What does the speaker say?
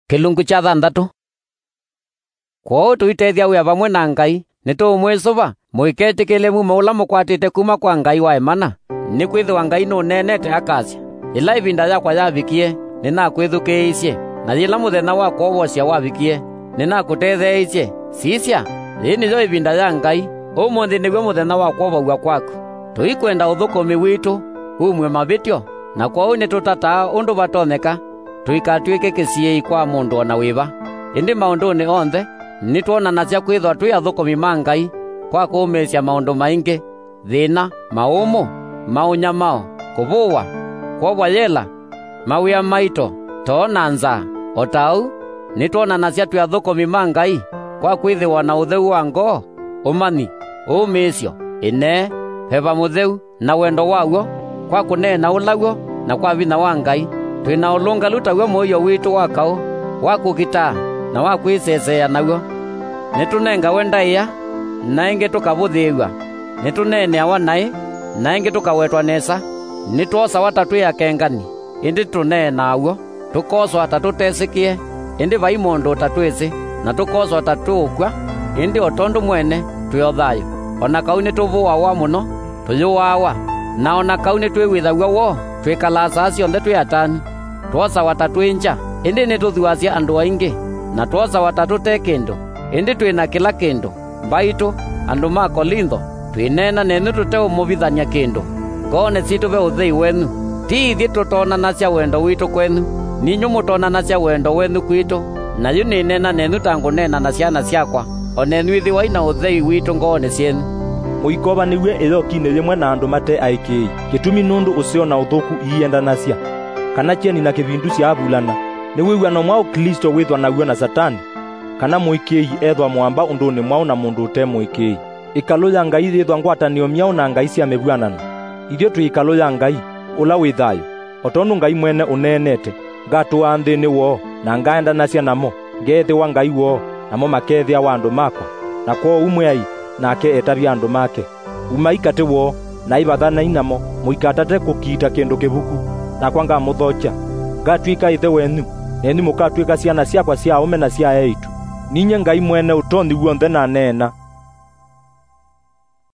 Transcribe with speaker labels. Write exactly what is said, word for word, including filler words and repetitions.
Speaker 1: Kilungu cha thanthatu. Kwao tuitethia wia vamwe na Ngai nitumwisuva muiketikile mume ula mukwatite kuma kwa Ngai wa emana ni kwithwa Ngai no nenete akasia ila ivinda yakwa yavikie ninakwithukiicie na yila muthenya wa kuovocia wavikie ninakutetheeicie sisya ini yo ivinda ya Ngai umuthi niguo muthenya wa kuovagua kwaku tuikwenda uthukumi witu umwe mavityo na kwao nitutataa undu vatoneka tuikatuike kisiei kwa mundu ona wiva indi maunduni onthe nituonanacia kwithwa twi athukumi ma Ngai kwa kuumisya maundu maingi thina maumu maunyamao kuvuwa kwovwa yela mawia maito tona nza otau nituonanacia twi athukumi ma Ngai kwa kwithiwa na utheu wa ngoo umani umisyo ine heva mutheu na wendo waguo kwa kunena ulaguo na kwa vina wa Ngai twina ulunga lutaguo moyo witu wa kau wa kugita na wa kwisesea naguo nitunenga wenda iya na ingi tukavuthiwa nitunene awa nai na ingi tukawetwa nesa nitwosa watatu ya kengani indi tunena aguo tukoswa tatutesikie indi vai mundu tatwisi na tukoswa tatukwa indi otondu mwene tuyothayo ona kau nituvuwa wa muno tuyuwawa na ona kau nitwiwithagua wo twikalasa cionthe twi atani twosa watatwinja indi nituthuacia andu aingi na twosa watatute kindu indi twina kila kindu mbaitu andu ma Kolintho twinena nenu tute umuvithania kindu ngone citu ve uthei wenu ti ithi tutonanacia wendo witu kwenu ninyu mutonanacia wendo wenu kwitu na yu ninena nenu tangunena na ciana ciakwa onenu ithi waina uthei witu ngone cienu
Speaker 2: muikova niwe ithokine rimwe na andu mate aiki gitumi nundu ucio na uthuku iendanacia kana cieni na kivindu cia avulana ni wiwano mwao Kristo withwa naguo na Satani kana muikii ethwa mwamba unduni mwao na mundu ute muikii ikalo ya Ngai thithwa ngwatanio miao na Ngai cia mevuanana ithio twi ikalo ya Ngai ula withayo otonu Ngai mwene unenete ngatwa nthini wo na ngaendanacia namo ngethi wa Ngai wo namo makethia wa andu makwa na kwa umwe ai nake etavia andu make umaikate wo na ivathana inamo muikatate kukita kindu kivuku na kwanga muthocha ngatwika ithe wenu neni mukatwika ciana ciakwa cia ume na cia eitu ninye Ngai mwene utondi guonthe na nena